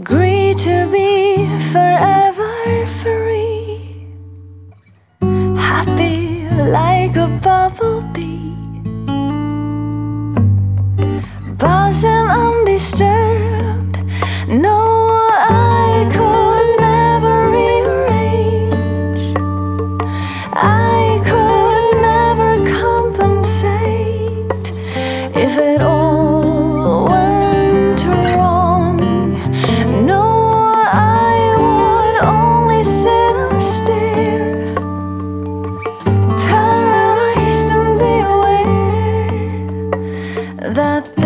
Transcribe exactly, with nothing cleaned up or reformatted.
Agree to be forever free, happy like a bumblebee, buzzing undisturbed. No, I could never rearrange, I could never compensate if it all went wrong. No, I would only sit and stare, paralyzed and be aware that